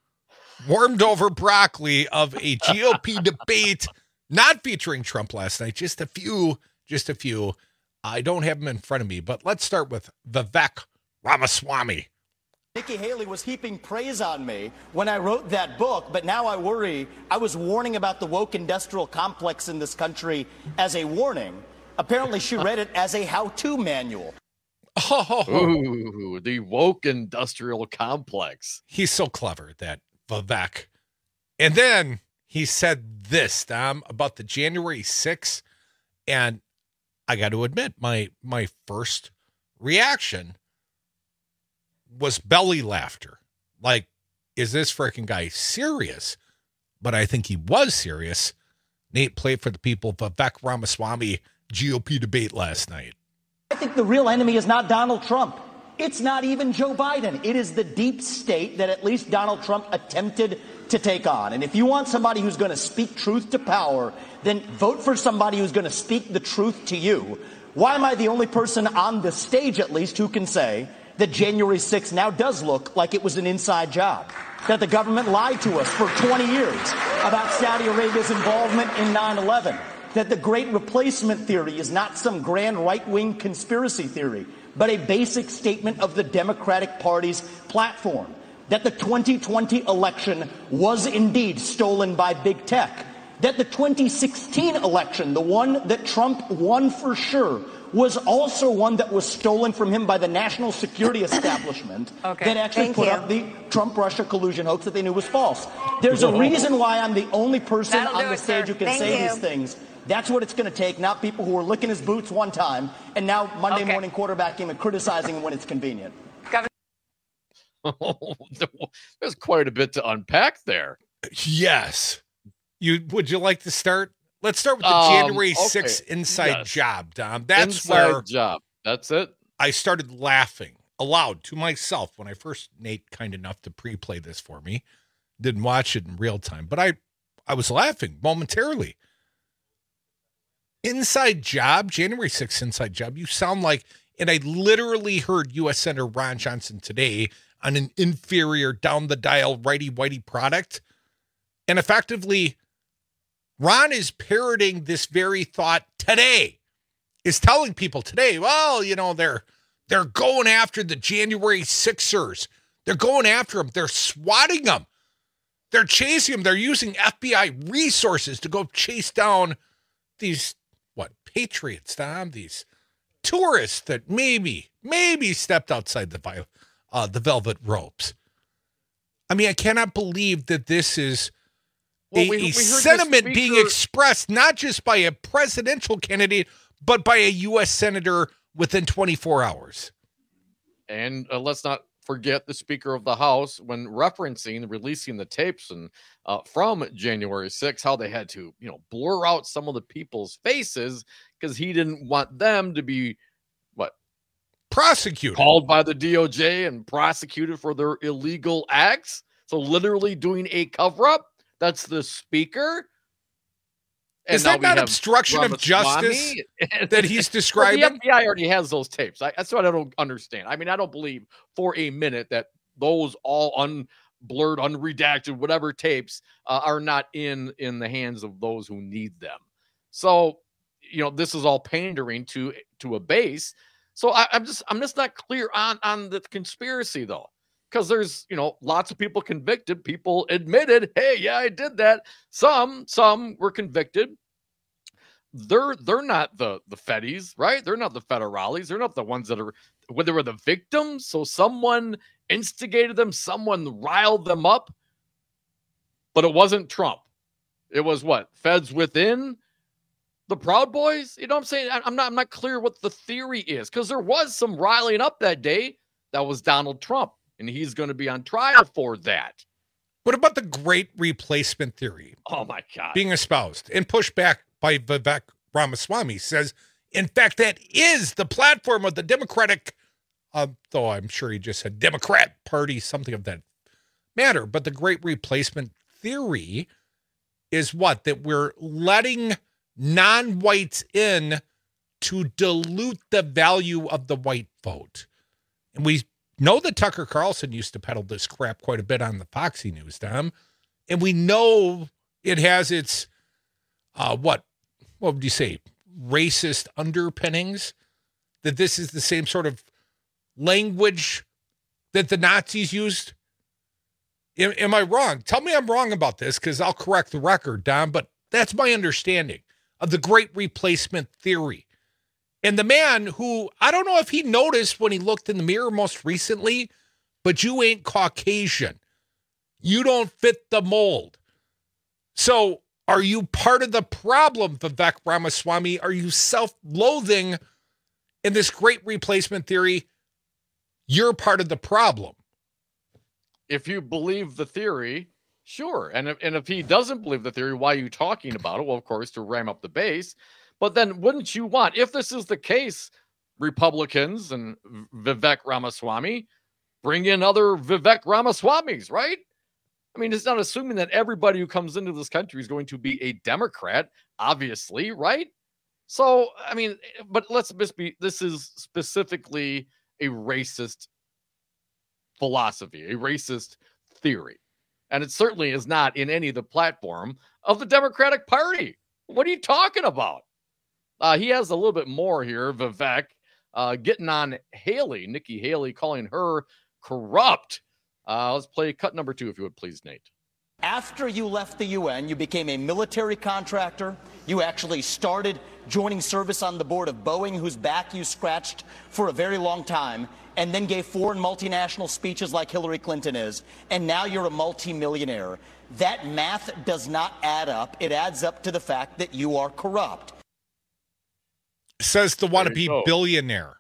warmed over broccoli of a G O P debate, not featuring Trump last night. Just a few, just a few. I don't have them in front of me, but let's start with Vivek Ramaswamy. Nikki Haley was heaping praise on me when I wrote that book, but now I worry. I was warning about the woke industrial complex in this country as a warning. Apparently, she read it as a how-to manual. Oh, Ooh, the woke industrial complex. He's so clever, that Vivek. And then he said this, Dom, about the January sixth, and I got to admit, my my first reaction was belly laughter. Like, is this freaking guy serious? But I think he was serious. Nate, played for the people, Vivek Ramaswamy G O P debate last night. I think the real enemy is not Donald Trump. It's not even Joe Biden. It is the deep state that at least Donald Trump attempted to take on. And if you want somebody who's going to speak truth to power, then vote for somebody who's going to speak the truth to you. Why am I the only person on the stage, at least, who can say that January sixth now does look like it was an inside job? That the government lied to us for twenty years about Saudi Arabia's involvement in nine eleven? That the Great Replacement theory is not some grand right-wing conspiracy theory, but a basic statement of the Democratic Party's platform? That the twenty twenty election was indeed stolen by big tech? That the twenty sixteen election, the one that Trump won for sure, was also one that was stolen from him by the national security establishment Okay, that actually thank put you. up the Trump-Russia collusion hoax that they knew was false. There's a reason why I'm the only person That'll on do the it, stage sir. who can Thank say you. these things. That's what it's going to take, not people who are licking his boots one time and now Monday Okay. morning quarterbacking him and criticizing him when it's convenient. There's quite a bit to unpack there. Yes. You would you like to start? Let's start with the Um, January okay. sixth inside Yes. job, Dom. That's Inside where job. That's it. I started laughing aloud to myself when I first, Nate, kind enough to pre-play this for me. Didn't watch it in real time, but I, I was laughing momentarily. Inside job, January sixth inside job. You sound like, and I literally heard U S Senator Ron Johnson today on an inferior down the dial righty-whitey product. And effectively, Ron is parroting this very thought today, is telling people today, well, you know, they're they're going after the January sixers. They're going after them. They're swatting them. They're chasing them. They're using F B I resources to go chase down these, what, patriots, Tom? These tourists that maybe, maybe stepped outside the, vi- uh, the velvet ropes. I mean, I cannot believe that this is Well, a, we- a we heard the sentiment being speaker- expressed not just by a presidential candidate, but by a U S Senator within twenty-four hours. And uh, let's not forget the Speaker of the House when referencing releasing the tapes and uh, from January sixth, how they had to, you know, blur out some of the people's faces because he didn't want them to be what prosecuted, called by the D O J and prosecuted for their illegal acts. So literally doing a cover up. That's the Speaker. And is that not obstruction of justice that he's describing? Well, the F B I already has those tapes. I, that's what I don't understand. I mean, I don't believe for a minute that those all unblurred, unredacted, whatever tapes uh, are not in in the hands of those who need them. So, you know, this is all pandering to to a base. So I, I'm just I'm just not clear on on the conspiracy though. Because there's, you know, lots of people convicted. People admitted, hey, yeah, I did that. Some, some were convicted. They're they're not the the Feddies, right? They're not the federales. They're not the ones that are, when they were the victims. So someone instigated them. Someone riled them up. But it wasn't Trump. It was what? Feds within the Proud Boys? You know what I'm saying? I'm not, I'm not clear what the theory is. Because there was some riling up that day. That was Donald Trump. And he's going to be on trial for that. What about the great replacement theory? Oh, my God. Being espoused and pushed back by Vivek Ramaswamy says, in fact, that is the platform of the Democratic, uh, though I'm sure he just said Democrat Party, something of that matter. But the great replacement theory is what? That we're letting non-whites in to dilute the value of the white vote. And we know that Tucker Carlson used to peddle this crap quite a bit on the Foxy News, Tom. And we know it has its, uh, what, what would you say, racist underpinnings? That this is the same sort of language that the Nazis used? Am, am I wrong? Tell me I'm wrong about this because I'll correct the record, Don, but that's my understanding of the great replacement theory. And the man who, I don't know if he noticed when he looked in the mirror most recently, but you ain't Caucasian. You don't fit the mold. So are you part of the problem, Vivek Ramaswamy? Are you self-loathing in this great replacement theory? You're part of the problem. If you believe the theory, sure. And if, and if he doesn't believe the theory, why are you talking about it? Well, of course, to ram up the base. But then wouldn't you want, if this is the case, Republicans and Vivek Ramaswamy, bring in other Vivek Ramaswamys, right? I mean, it's not assuming that everybody who comes into this country is going to be a Democrat, obviously, right? So, I mean, but let's just be, this is specifically a racist philosophy, a racist theory. And it certainly is not in any of the platform of the Democratic Party. What are you talking about? Uh, he has a little bit more here, Vivek, uh, getting on Haley, Nikki Haley, calling her corrupt. Uh, let's play cut number two, if you would please, Nate. After you left the U N, you became a military contractor. You actually started joining service on the board of Boeing, whose back you scratched for a very long time, and then gave foreign multinational speeches like Hillary Clinton is. And now you're a multimillionaire. That math does not add up. It adds up to the fact that you are corrupt. Says the wannabe billionaire.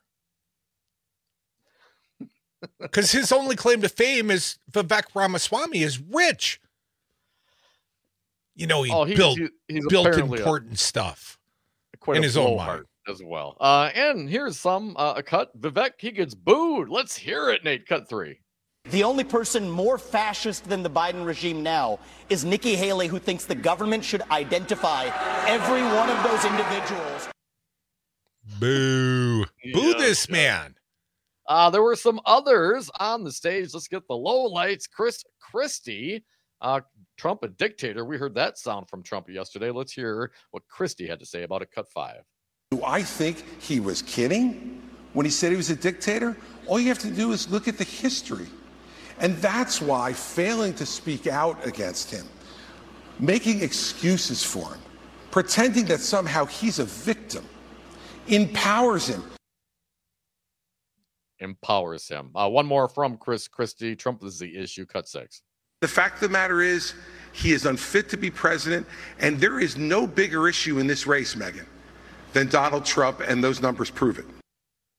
Because his only claim to fame is Vivek Ramaswamy is rich. You know, he oh, he's, built, he's built important a, stuff in his own mind as well. Uh, and here's some uh, a cut. Vivek, he gets booed. Let's hear it, Nate. Cut three. The only person more fascist than the Biden regime now is Nikki Haley, who thinks the government should identify every one of those individuals. Boo. Yeah, Boo this yeah. man. Uh, there were some others on the stage. Let's get the lowlights. Chris Christie, uh, Trump a dictator. We heard that sound from Trump yesterday. Let's hear what Christie had to say about it. Cut five. Do I think he was kidding when he said he was a dictator? All you have to do is look at the history. And that's why failing to speak out against him, making excuses for him, pretending that somehow he's a victim, empowers him. Empowers him. Uh, one more from Chris Christie. Trump is the issue. Cut six. The fact of the matter is, he is unfit to be president, and there is no bigger issue in this race, Megyn, than Donald Trump, and those numbers prove it.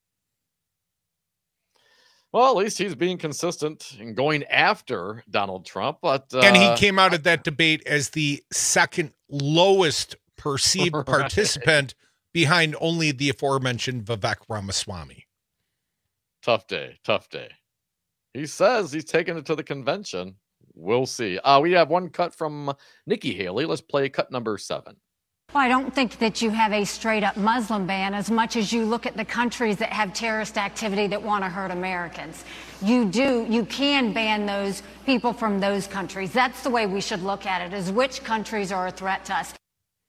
Well, at least he's being consistent and going after Donald Trump. But uh, and he came out of that debate as the second lowest perceived Right. participant behind only the aforementioned Vivek Ramaswamy. Tough day, tough day. He says he's taking it to the convention. We'll see. Uh, we have one cut from Nikki Haley. Let's play cut number seven. Well, I don't think that you have a straight up Muslim ban as much as you look at the countries that have terrorist activity that want to hurt Americans. You do, you can ban those people from those countries. That's the way we should look at it, is which countries are a threat to us.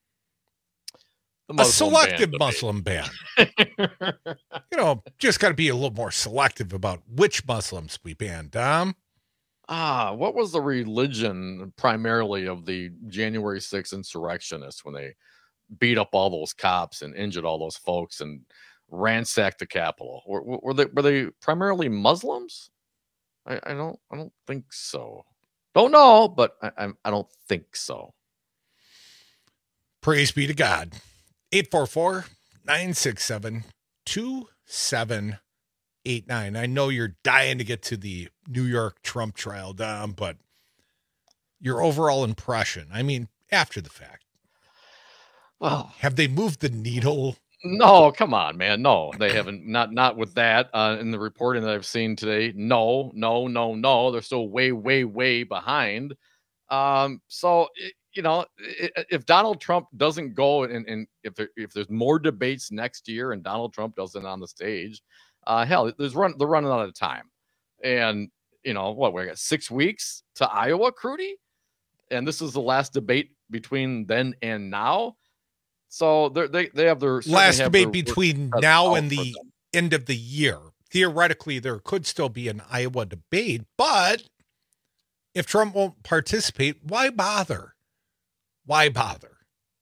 A selective Muslim ban. You know, just got to be a little more selective about which Muslims we ban, Dom. Ah, what was the religion primarily of the January sixth insurrectionists when they beat up all those cops and injured all those folks and ransacked the Capitol? Were, were they were they primarily Muslims? I, I don't I don't think so. Don't know, but I, I I don't think so. Praise be to God. eight four four, nine six seven, two seven eight nine. I know you're dying to get to the New York Trump trial, Dom, but your overall impression, I mean, after the fact. Well, have they moved the needle? No, come on, man. No, they haven't. Not not with that. Uh, in the reporting that I've seen today, no, no, no, no. They're still way, way, way behind. Um, so it, you know, if Donald Trump doesn't go and, and if there, if there's more debates next year and Donald Trump doesn't on the stage, uh, hell, there's run they're running out of time. And you know what? We got six weeks to Iowa, Crudy, and this is the last debate between then and now. So they they have their last have debate their between now and the end of the year. Theoretically, there could still be an Iowa debate, but if Trump won't participate, why bother? Why bother?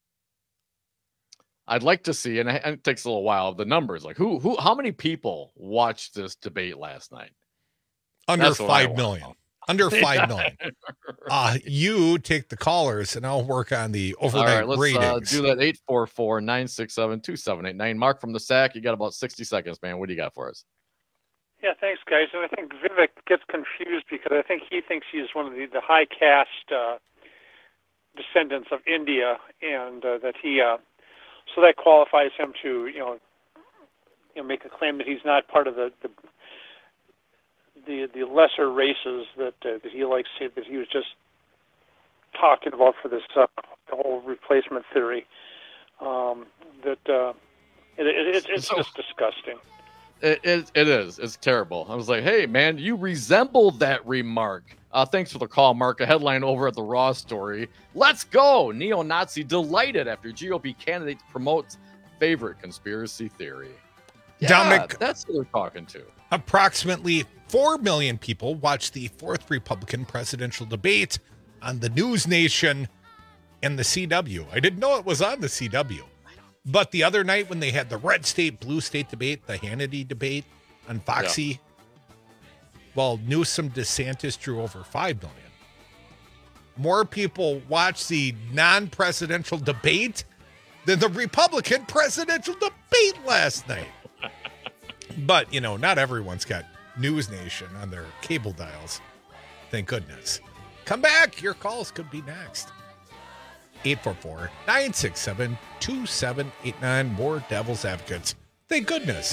I'd like to see, and it takes a little while, the numbers. Like who, who, how many people watched this debate last night? Under five million. Under five million. Uh, you take the callers, and I'll work on the overnight All right, let's ratings. uh, do that. eight four four, nine six seven, two seven eight nine. Mark from the S A C, you got about sixty seconds, man. What do you got for us? Yeah, thanks, guys. And I think Vivek gets confused because I think he thinks he's one of the, the high caste uh, descendants of India, and uh, that he uh, so that qualifies him to you know you know make a claim that he's not part of the the the, the lesser races that uh, that he likes to that he was just talking about for this uh, the whole replacement theory. Um, that uh, it, it, it, it's just disgusting. It, it, it is. It's terrible. I was like, hey, man, you resembled that remark. Uh, thanks for the call, Mark. A headline over at the Raw story. Let's go. Neo-Nazi delighted after G O P candidate promotes favorite conspiracy theory. Yeah, Dominic, that's who they're talking to. Approximately four million people watched the fourth Republican presidential debate on the News Nation and the C W. I didn't know it was on the C W. But the other night when they had the red state, blue state debate, the Hannity debate on Foxy, yeah. well, Newsom DeSantis drew over five million. More people watched the non-presidential debate than the Republican presidential debate last night. But, you know, not everyone's got News Nation on their cable dials. Thank goodness. Come back. Your calls could be next. eight four four, nine six seven, two seven eight nine. More Devil's Advocates. Thank goodness.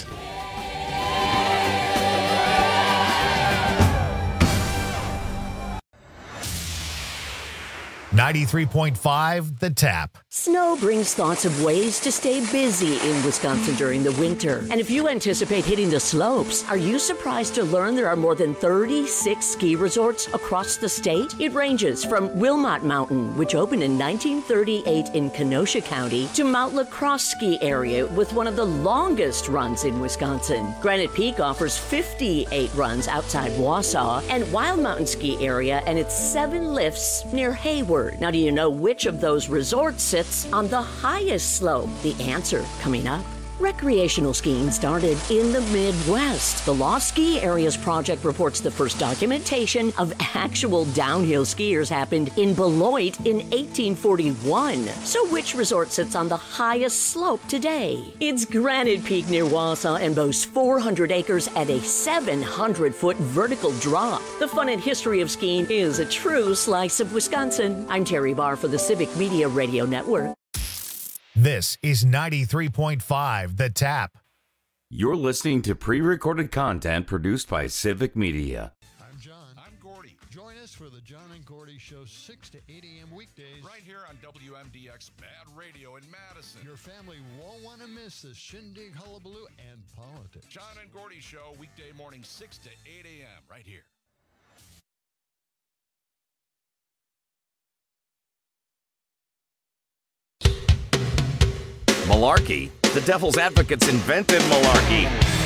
ninety-three point five The Tap. Snow brings thoughts of ways to stay busy in Wisconsin during the winter. And if you anticipate hitting the slopes, are you surprised to learn there are more than thirty-six ski resorts across the state? It ranges from Wilmot Mountain, which opened in nineteen thirty-eight in Kenosha County, to Mount La Crosse Ski Area with one of the longest runs in Wisconsin. Granite Peak offers fifty-eight runs outside Wausau, and Wild Mountain Ski Area and its seven lifts near Hayward. Now, do you know which of those resorts sits on the highest slope? The answer coming up. Recreational skiing started in the Midwest. The Lost Ski Areas Project reports the first documentation of actual downhill skiers happened in Beloit in eighteen forty-one. So which resort sits on the highest slope today? It's Granite Peak near Wausau and boasts four hundred acres at a seven hundred foot vertical drop. The fun and history of skiing is a true slice of Wisconsin. I'm Terry Barr for the Civic Media Radio Network. This is ninety-three point five The Tap. You're listening to pre-recorded content produced by Civic Media. I'm John. I'm Gordy. Join us for the John and Gordy Show, six to eight a.m. weekdays. Right here on W M D X Bad Radio in Madison. Your family won't want to miss this shindig, hullabaloo, and politics. John and Gordy Show, weekday morning, six to eight a.m. right here. Malarkey. The Devil's Advocates invented malarkey.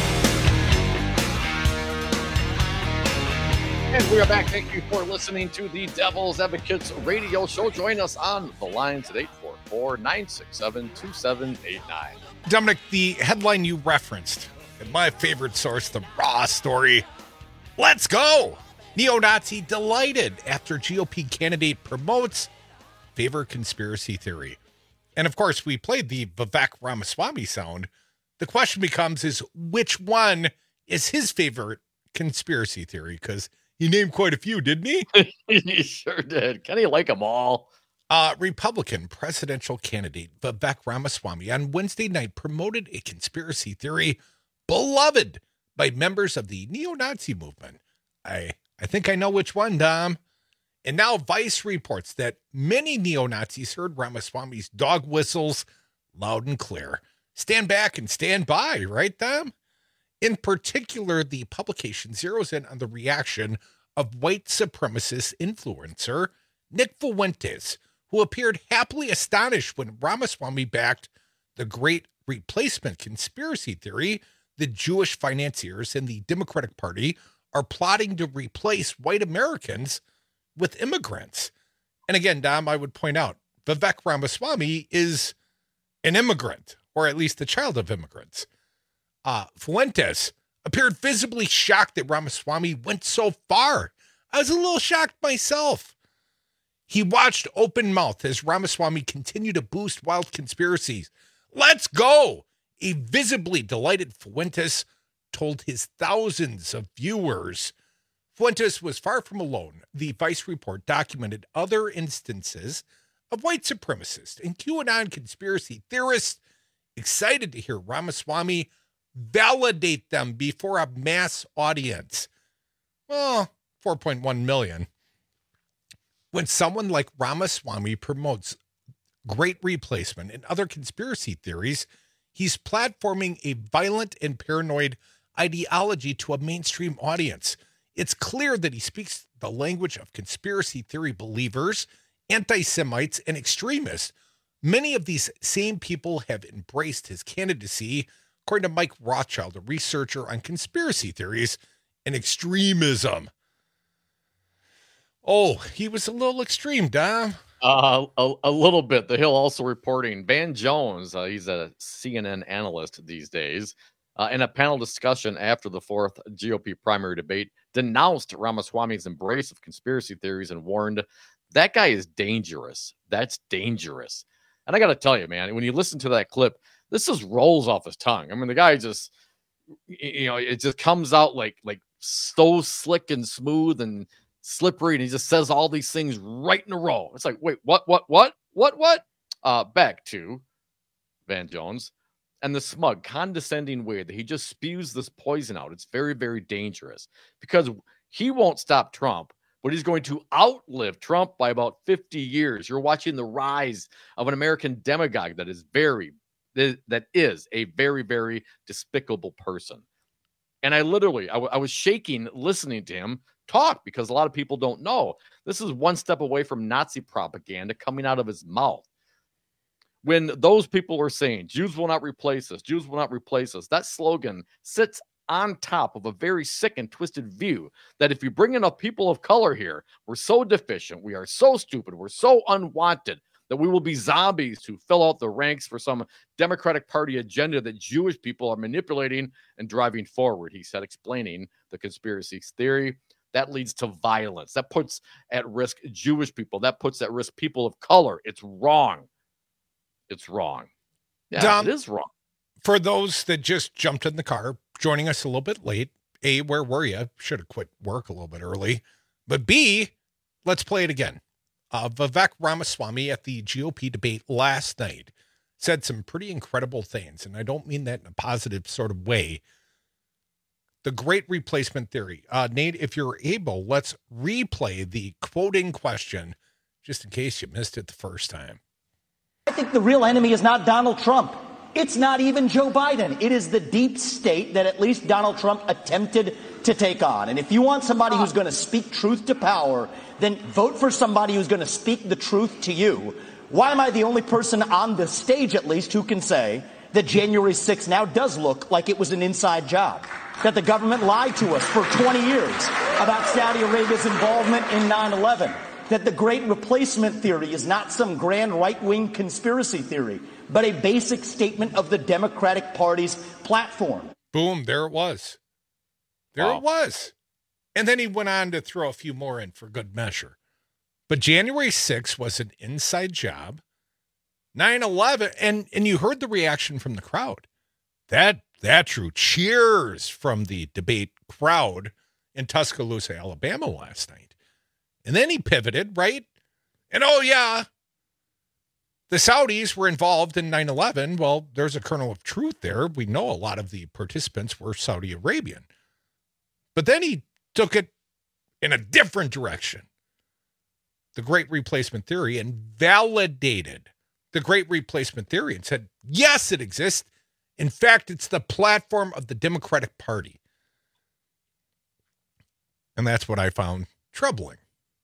And we are back. Thank you for listening to the Devil's Advocates radio show. Join us on the lines at eight four four, nine six seven, two seven eight nine. Dominic, the headline you referenced, and my favorite source, the Raw story. Let's go! Neo-Nazi delighted after G O P candidate promotes favor conspiracy theory. And of course, we played the Vivek Ramaswamy sound. The question becomes is which one is his favorite conspiracy theory? Because he named quite a few, didn't he? He sure did. Can he like them all? Uh, Republican presidential candidate Vivek Ramaswamy on Wednesday night promoted a conspiracy theory beloved by members of the neo-Nazi movement. I, I think I know which one, Dom. And now Vice reports that many neo-Nazis heard Ramaswamy's dog whistles loud and clear. Stand back and stand by, right, Dom? In particular, the publication zeroes in on the reaction of white supremacist influencer Nick Fuentes, who appeared happily astonished when Ramaswamy backed the Great Replacement conspiracy theory that Jewish financiers in the Democratic Party are plotting to replace white Americans with immigrants. And again, Dom, I would point out, Vivek Ramaswamy is an immigrant, or at least the child of immigrants. Uh, Fuentes appeared visibly shocked that Ramaswamy went so far. I was a little shocked myself. He watched open mouthed as Ramaswamy continued to boost wild conspiracies. Let's go! A visibly delighted Fuentes told his thousands of viewers. Fuentes was far from alone. The Vice report documented other instances of white supremacists and QAnon conspiracy theorists excited to hear Ramaswamy validate them before a mass audience. Well, four point one million. When someone like Ramaswamy promotes Great Replacement and other conspiracy theories, he's platforming a violent and paranoid ideology to a mainstream audience. It's clear that he speaks the language of conspiracy theory believers, anti-Semites, and extremists. Many of these same people have embraced his candidacy, according to Mike Rothschild, a researcher on conspiracy theories and extremism. Oh, he was a little extreme, Dom. Uh, a, a little bit. The Hill also reporting Van Jones, uh, he's a C N N analyst these days, uh, in a panel discussion after the fourth G O P primary debate, denounced Ramaswamy's embrace of conspiracy theories and warned, that guy is dangerous. That's dangerous. And I got to tell you, man, when you listen to that clip, this just rolls off his tongue. I mean, the guy just, you know, it just comes out like, like so slick and smooth and slippery, and he just says all these things right in a row. It's like, wait, what, what, what, what, what? Uh, back to Van Jones and the smug, condescending way that he just spews this poison out. It's very, very dangerous because he won't stop Trump, but he's going to outlive Trump by about fifty years. You're watching the rise of an American demagogue that is very, that is a very, very despicable person. And I literally, I, w- I was shaking listening to him talk because a lot of people don't know. This is one step away from Nazi propaganda coming out of his mouth. When those people were saying, Jews will not replace us, Jews will not replace us, that slogan sits on top of a very sick and twisted view that if you bring enough people of color here, we're so deficient, we are so stupid, we're so unwanted, that we will be zombies to fill out the ranks for some Democratic Party agenda that Jewish people are manipulating and driving forward, he said, explaining the conspiracy theory. That leads to violence. That puts at risk Jewish people. That puts at risk people of color. It's wrong. It's wrong. Yeah, Dom, it is wrong. For those that just jumped in the car, joining us a little bit late, A, where were you? Should have quit work a little bit early. But B, let's play it again. Uh, Vivek Ramaswamy at the G O P debate last night said some pretty incredible things, and I don't mean that in a positive sort of way. The great replacement theory. Uh, Nate, if you're able, let's replay the quoting question, just in case you missed it the first time. I think the real enemy is not Donald Trump. It's not even Joe Biden. It is the deep state that at least Donald Trump attempted to take on. And if you want somebody who's going to speak truth to power, then vote for somebody who's going to speak the truth to you. Why am I the only person on the stage, at least, who can say that January sixth now does look like it was an inside job? That the government lied to us for twenty years about Saudi Arabia's involvement in nine eleven. That the great replacement theory is not some grand right-wing conspiracy theory, but a basic statement of the Democratic Party's platform. Boom, there it was. There wow. it was. And then he went on to throw a few more in for good measure. But January sixth was an inside job. nine eleven, and, and you heard the reaction from the crowd. That That drew cheers from the debate crowd in Tuscaloosa, Alabama last night. And then he pivoted, right? And oh, yeah, the Saudis were involved in nine eleven. Well, there's a kernel of truth there. We know a lot of the participants were Saudi Arabian. But then he took it in a different direction. The great replacement theory, and validated the great replacement theory and said, yes, it exists. In fact, it's the platform of the Democratic Party. And that's what I found troubling.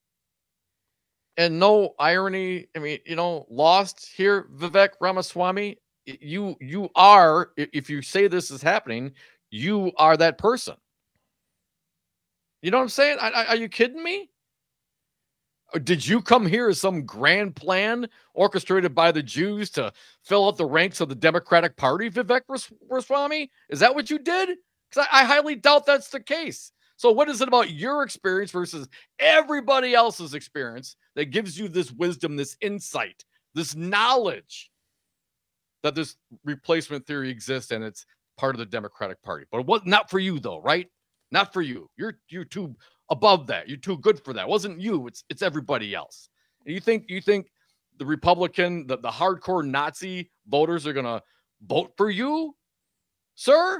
And no irony, I mean, you know, lost here, Vivek Ramaswamy. You you are, if you say this is happening, you are that person. You know what I'm saying? I, I, are you kidding me? Did you come here as some grand plan orchestrated by the Jews to fill out the ranks of the Democratic Party, Vivek Ramaswamy? Is that what you did? Because I, I highly doubt that's the case. So what is it about your experience versus everybody else's experience that gives you this wisdom, this insight, this knowledge that this replacement theory exists and it's part of the Democratic Party? But what? Not for you, though, right? Not for you. You're you're too above that. You're too good for that. It wasn't you. It's it's everybody else. And you think you think the Republican, the, the hardcore Nazi voters are gonna vote for you, sir?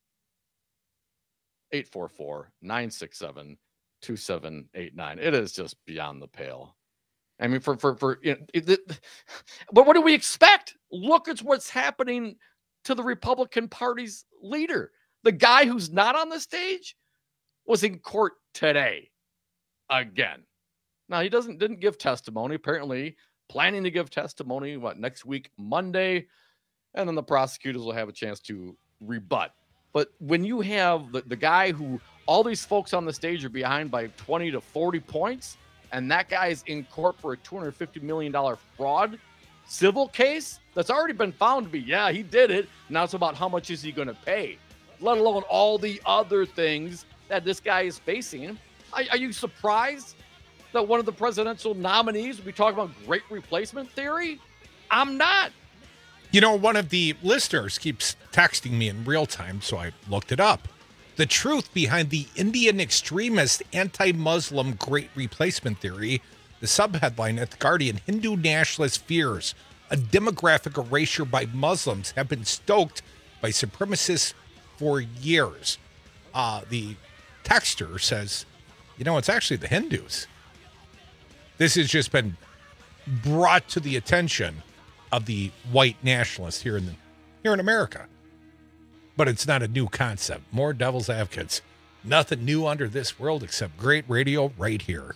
eight four four, nine six seven, two seven eight nine. It is just beyond the pale. I mean, for for for you know, it, it, but what do we expect? Look at what's happening to the Republican Party's leader. The guy who's not on the stage was in court today again. Now, he doesn't didn't give testimony, apparently planning to give testimony, what, next week, Monday, and then the prosecutors will have a chance to rebut. But when you have the, the guy who all these folks on the stage are behind by twenty to forty points, and that guy is in court for a two hundred fifty million dollars fraud civil case that's already been found to be, yeah, he did it. Now it's about how much is he going to pay, let alone all the other things that this guy is facing. Are, are you surprised that one of the presidential nominees will be talking about great replacement theory? I'm not. You know, one of the listeners keeps texting me in real time, so I looked it up. The truth behind the Indian extremist anti-Muslim great replacement theory, the subheadline at The Guardian, Hindu nationalist fears a demographic erasure by Muslims have been stoked by supremacists for years. Uh, the texter says, you know, it's actually the Hindus. This has just been brought to the attention of the white nationalists here in the, here in America. But it's not a new concept. More devil's advocates. Nothing new under this world except great radio right here.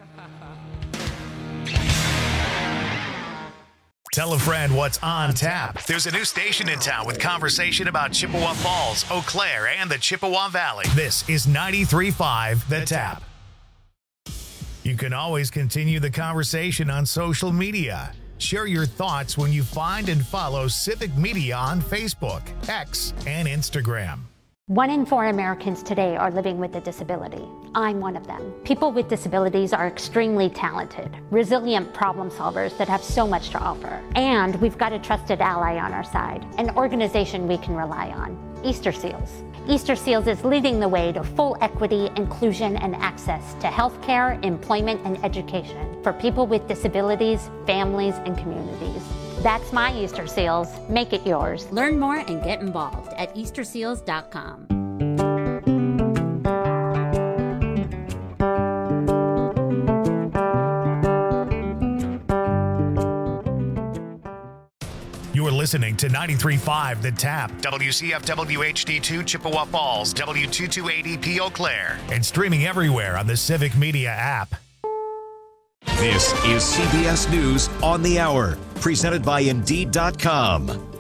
Tell a friend what's on tap. There's a new station in town with conversation about Chippewa Falls, Eau Claire, and the Chippewa Valley. This is ninety-three point five The Tap. You can always continue the conversation on social media. Share your thoughts when you find and follow Civic Media on Facebook, X, and Instagram. One in four Americans today are living with a disability. I'm one of them. People with disabilities are extremely talented, resilient problem solvers that have so much to offer. And we've got a trusted ally on our side, an organization we can rely on, Easter Seals. Easter Seals is leading the way to full equity, inclusion, and access to healthcare, employment, and education for people with disabilities, families, and communities. That's my Easter Seals. Make it yours. Learn more and get involved at easter seals dot com. You're listening to ninety-three point five The Tap, W C F W H D two Chippewa Falls, W two two eight E P Eau Claire, and streaming everywhere on the Civic Media app. This is C B S News on the Hour, presented by Indeed dot com.